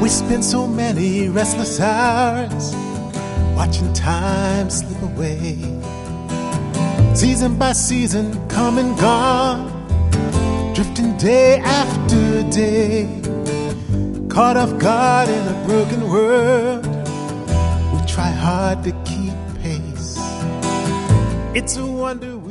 We spend so many restless hours watching time slip away. Season by season, come and gone, drifting day after day. Caught off guard in a broken world, we try hard to keep pace. It's a wonder